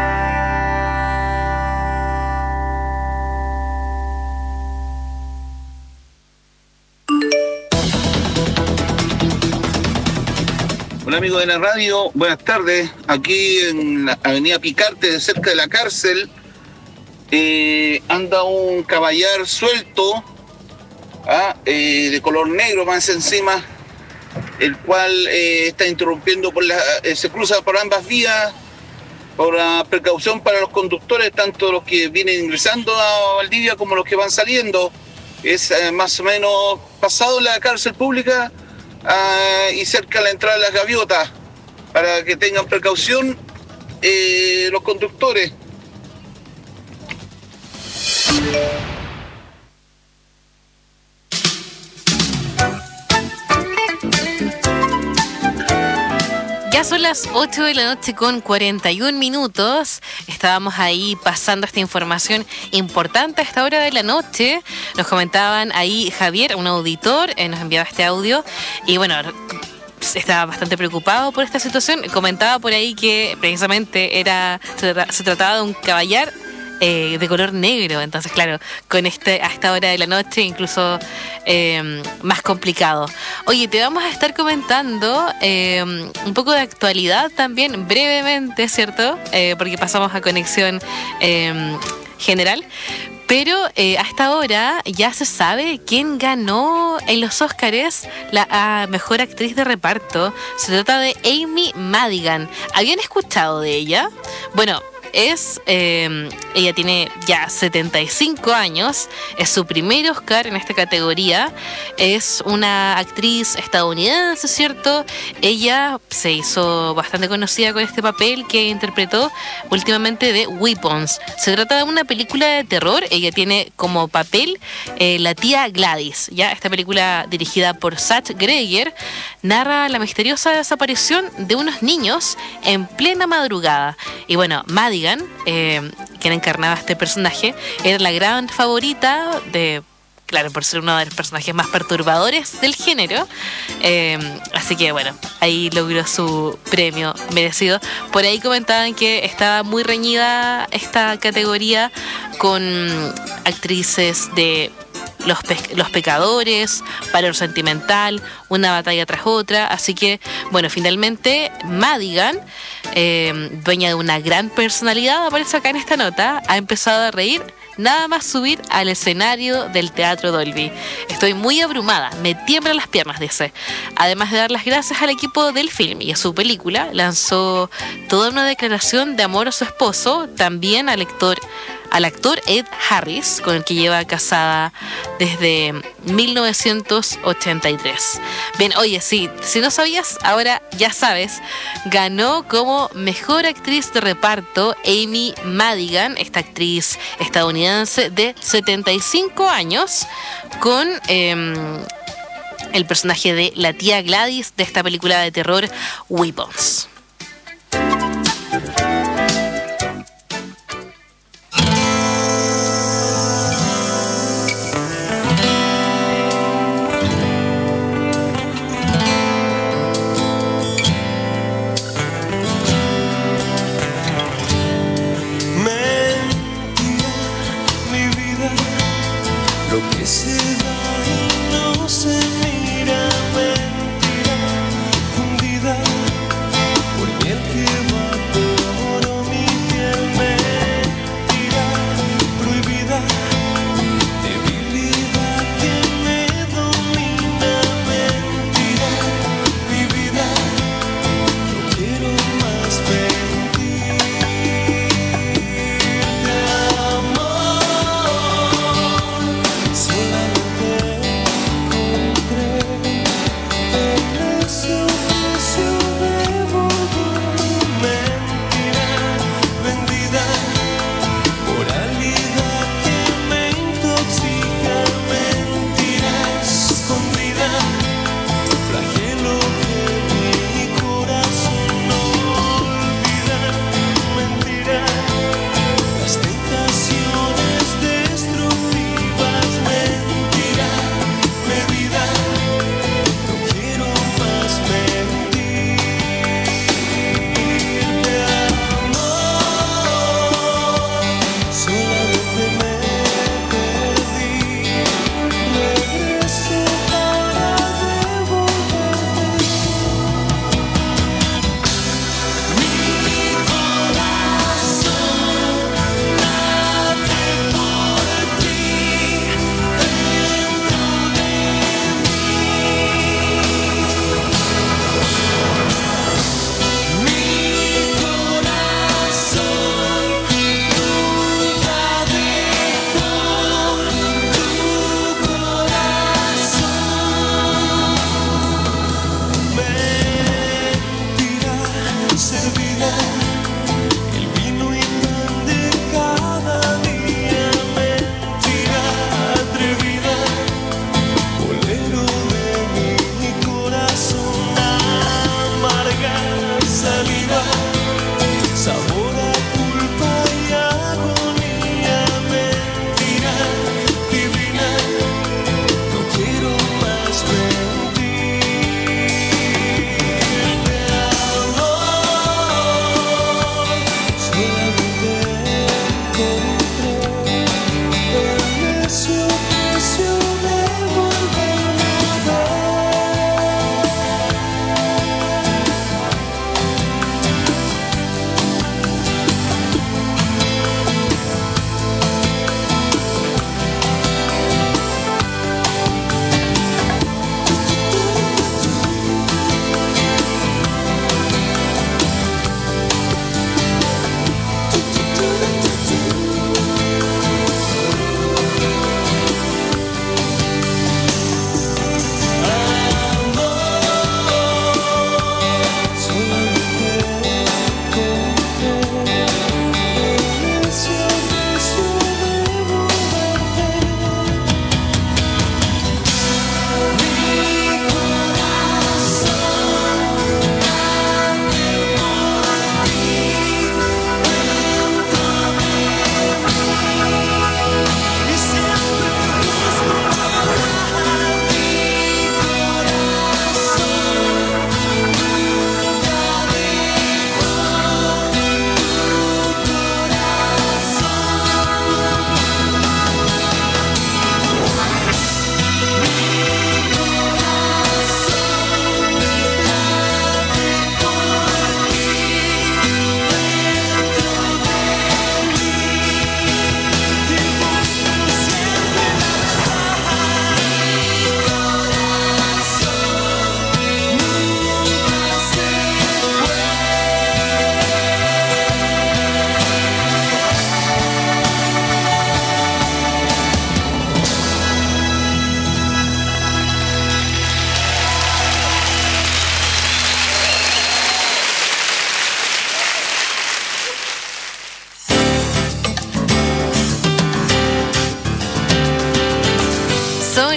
Hola amigos de la radio, buenas tardes. Aquí en la avenida Picarte, cerca de la cárcel, anda un caballar suelto, de color negro más encima, el cual está interrumpiendo se cruza por ambas vías, por precaución para los conductores, tanto los que vienen ingresando a Valdivia como los que van saliendo. Es más o menos pasado la cárcel pública y cerca de la entrada de las gaviotas, para que tengan precaución los conductores. Ya son las 8 de la noche con 41 minutos. Estábamos ahí pasando esta información importante a esta hora de la noche. Nos comentaban ahí Javier, un auditor, nos enviaba este audio. Y bueno, estaba bastante preocupado por esta situación. Comentaba por ahí que precisamente se trataba de un caballar de color negro. Entonces, claro, a esta hora de la noche incluso más complicado. Oye, te vamos a estar comentando un poco de actualidad también, brevemente, ¿cierto? Porque pasamos a conexión general. Pero a esta hora ya se sabe quién ganó en los Óscares la mejor actriz de reparto. Se trata de Amy Madigan. ¿Habían escuchado de ella? Bueno, ella tiene ya 75 años, es su primer Oscar en esta categoría, es una actriz estadounidense, ¿cierto? Ella se hizo bastante conocida con este papel que interpretó últimamente de Weapons. Se trata de una película de terror, ella tiene como papel la tía Gladys, ¿ya? Esta película dirigida por Zach Greger narra la misteriosa desaparición de unos niños en plena madrugada. Y bueno, Madigan, quien encarnaba este personaje, era la gran favorita claro, por ser uno de los personajes más perturbadores del género. Así que bueno, ahí logró su premio merecido. Por ahí comentaban que estaba muy reñida esta categoría con actrices de Los Pecadores, Valor Sentimental, Una batalla tras otra. Así que, bueno, finalmente Madigan, dueña de una gran personalidad, aparece acá en esta nota, ha empezado a reír nada más subir al escenario del Teatro Dolby. Estoy muy abrumada, me tiemblan las piernas, dice. Además de dar las gracias al equipo del film y a su película, lanzó toda una declaración de amor a su esposo, también al actor Ed Harris, con el que lleva casada desde 1983. Bien, oye, sí, si no sabías, ahora ya sabes, ganó como mejor actriz de reparto Amy Madigan, esta actriz estadounidense de 75 años, con el personaje de la tía Gladys de esta película de terror Weapons. Se va y no se mira, mentira fundida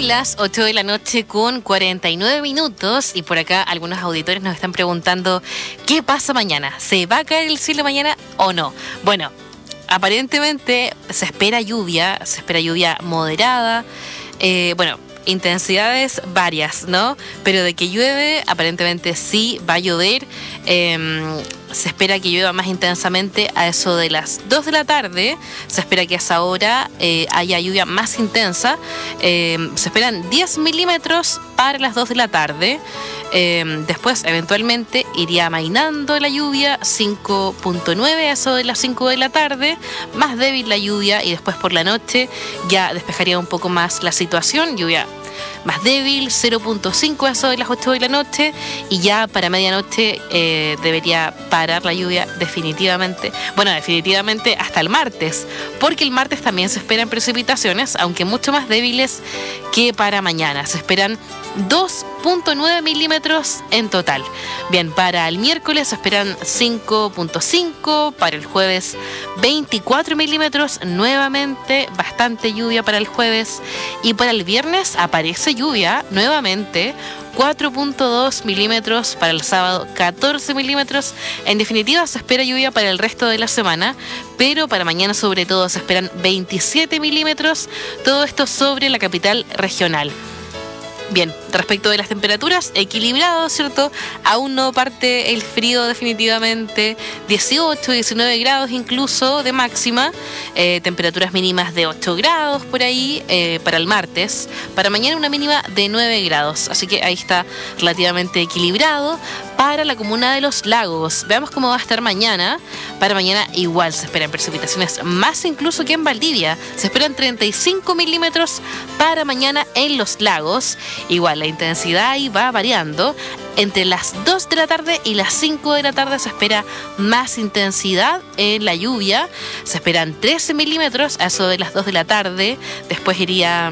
Son las 8 de la noche con 49 minutos y por acá algunos auditores nos están preguntando ¿qué pasa mañana? ¿Se va a caer el cielo mañana o no? Bueno, aparentemente se espera lluvia moderada, intensidades varias, ¿no? Pero de que llueve, aparentemente sí va a llover. Se espera que llueva más intensamente a eso de las 2 de la tarde. Se espera que a esa hora haya lluvia más intensa. Se esperan 10 milímetros para las 2 de la tarde. Después, eventualmente, iría amainando la lluvia, 5.9 a eso de las 5 de la tarde. Más débil la lluvia y después por la noche ya despejaría un poco más la situación. Lluvia más débil, 0.5 a eso de las 8 de la noche y ya para medianoche debería parar la lluvia definitivamente. Bueno, definitivamente hasta el martes, porque el martes también se esperan precipitaciones, aunque mucho más débiles que para mañana. Se esperan 2.9 milímetros en total. Bien, para el miércoles se esperan 5.5, para el jueves 24 milímetros, nuevamente bastante lluvia para el jueves y para el viernes aparece lluvia nuevamente, 4.2 milímetros para el sábado, 14 milímetros. En definitiva, se espera lluvia para el resto de la semana, pero para mañana sobre todo se esperan 27 milímetros, todo esto sobre la capital regional. Bien, respecto de las temperaturas, equilibrado, ¿cierto? Aún no parte el frío definitivamente, 18, 19 grados incluso de máxima, temperaturas mínimas de 8 grados por ahí para el martes, para mañana una mínima de 9 grados, así que ahí está relativamente equilibrado. Para la comuna de Los Lagos, veamos cómo va a estar mañana. Para mañana igual se esperan precipitaciones, más incluso que en Valdivia. Se esperan 35 milímetros para mañana en Los Lagos. Igual la intensidad ahí va variando. Entre las 2 de la tarde y las 5 de la tarde se espera más intensidad en la lluvia. Se esperan 13 milímetros a eso de las 2 de la tarde. Después iría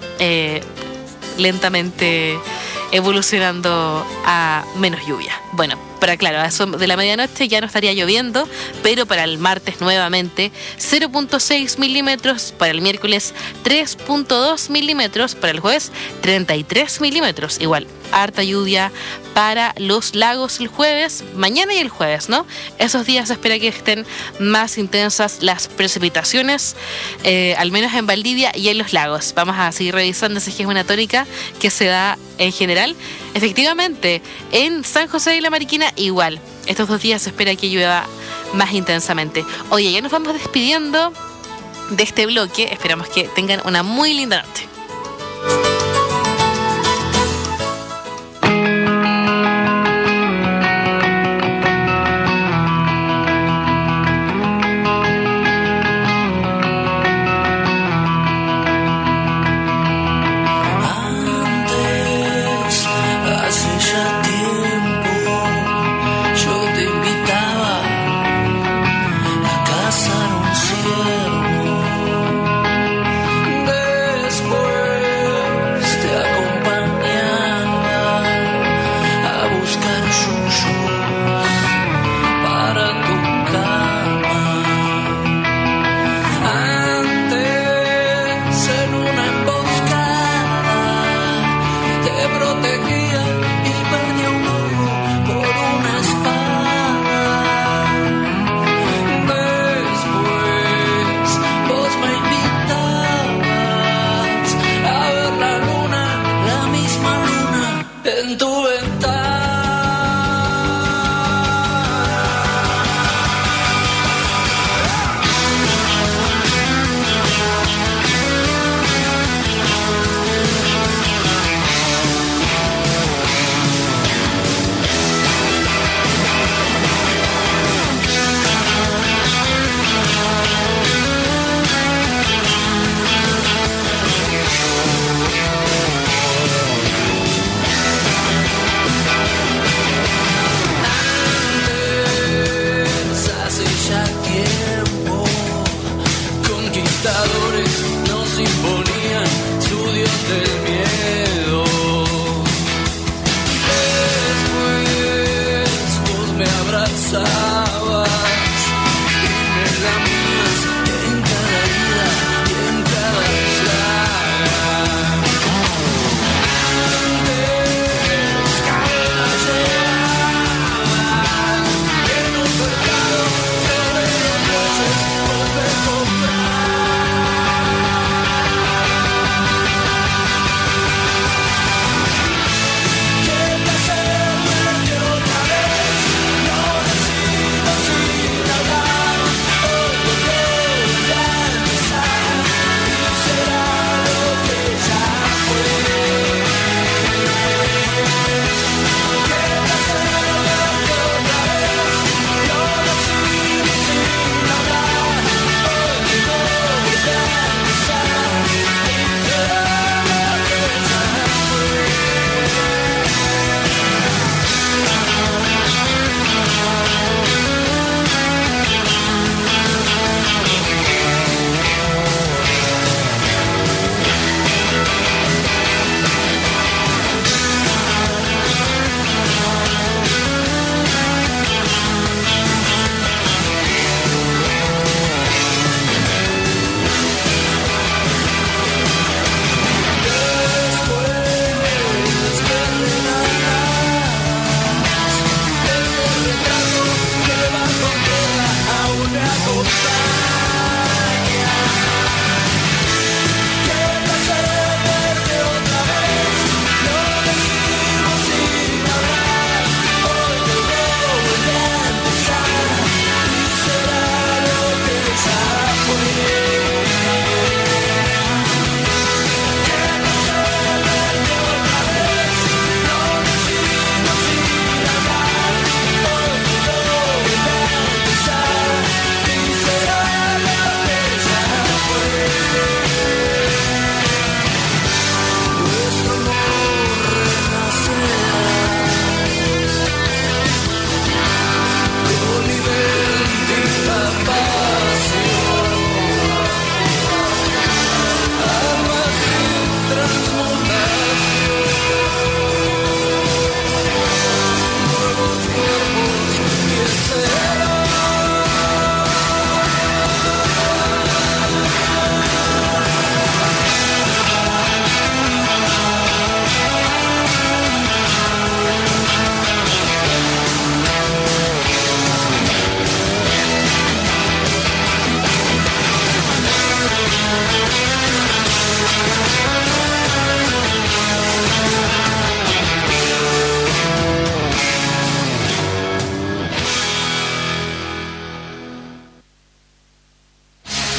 lentamente evolucionando a menos lluvia. Bueno, para claro, a eso de la medianoche ya no estaría lloviendo, pero para el martes nuevamente 0.6 milímetros, para el miércoles 3.2 milímetros, para el jueves 33 milímetros, igual, harta lluvia para Los Lagos el jueves, mañana y el jueves, ¿no? Esos días se espera que estén más intensas las precipitaciones, al menos en Valdivia y en Los Lagos. Vamos a seguir revisando si es una tónica que se da en general. Efectivamente, en San José de la Mariquina igual. Estos 2 días se espera que llueva más intensamente. Oye, ya nos vamos despidiendo de este bloque. Esperamos que tengan una muy linda noche.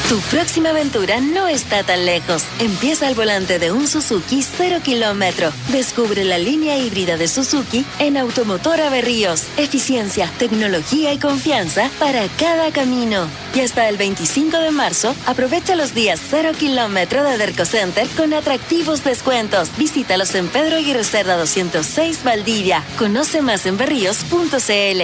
Tu próxima aventura no está tan lejos. Empieza al volante de un Suzuki 0 kilómetro. Descubre la línea híbrida de Suzuki en Automotora Berríos. Eficiencia, tecnología y confianza para cada camino. Y hasta el 25 de marzo, aprovecha los días 0 kilómetro de Derco Center con atractivos descuentos. Visítalos en Pedro Aguirre Cerda 206 Valdivia. Conoce más en berríos.cl.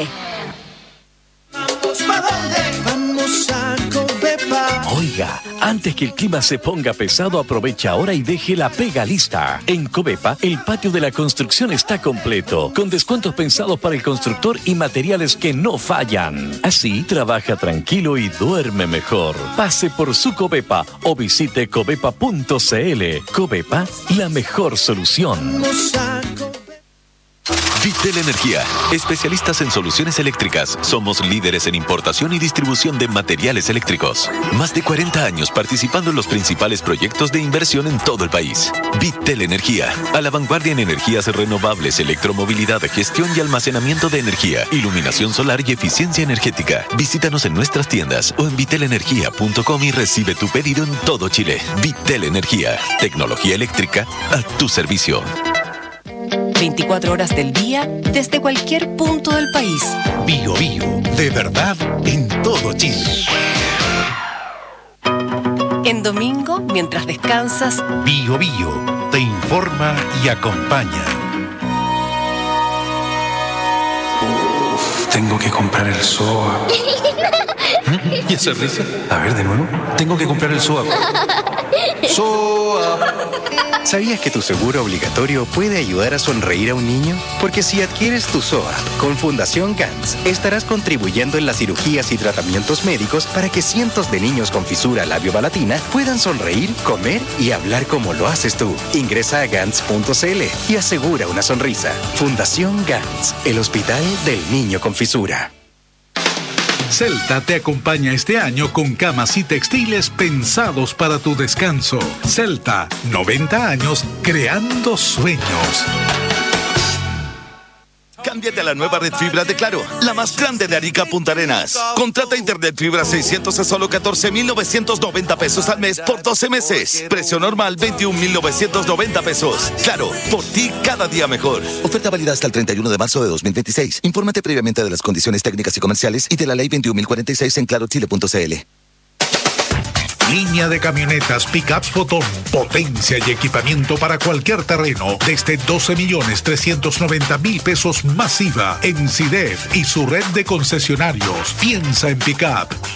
Vamos a Covepa. Oiga, antes que el clima se ponga pesado, aprovecha ahora y deje la pega lista. En Covepa, el patio de la construcción está completo, con descuentos pensados para el constructor y materiales que no fallan. Así, trabaja tranquilo y duerme mejor. Pase por su Covepa o visite covepa.cl. Covepa, la mejor solución. Vitel Energía, especialistas en soluciones eléctricas. Somos líderes en importación y distribución de materiales eléctricos. Más de 40 años participando en los principales proyectos de inversión en todo el país. Vitel Energía, a la vanguardia en energías renovables, electromovilidad, gestión y almacenamiento de energía, iluminación solar y eficiencia energética. Visítanos en nuestras tiendas o en vitelenergia.com y recibe tu pedido en todo Chile. Vitel Energía, tecnología eléctrica a tu servicio. 24 horas del día, desde cualquier punto del país. Bio Bio, de verdad en todo Chile. En domingo, mientras descansas, Bio Bio, te informa y acompaña. Tengo que comprar el SOA. ¿Y esa risa? A ver, de nuevo. Tengo que comprar el SOA. ¡SOA! ¿Sabías que tu seguro obligatorio puede ayudar a sonreír a un niño? Porque si adquieres tu SOA con Fundación GANS, estarás contribuyendo en las cirugías y tratamientos médicos para que cientos de niños con fisura labiopalatina puedan sonreír, comer y hablar como lo haces tú. Ingresa a GANS.cl y asegura una sonrisa. Fundación GANS, el hospital del niño con fisura. Celta te acompaña este año con camas y textiles pensados para tu descanso. Celta, 90 años creando sueños. Cámbiate a la nueva red fibra de Claro, la más grande de Arica Punta Arenas. Contrata internet fibra 600 a solo 14,990 pesos al mes por 12 meses. Precio normal 21,990 pesos. Claro, por ti cada día mejor. Oferta válida hasta el 31 de marzo de 2026. Infórmate previamente de las condiciones técnicas y comerciales y de la ley 21.046 en clarochile.cl. Línea de camionetas Pickups Fotón. Potencia y equipamiento para cualquier terreno. Desde 12,390,000 pesos masiva en CIDEF y su red de concesionarios. Piensa en Pickup.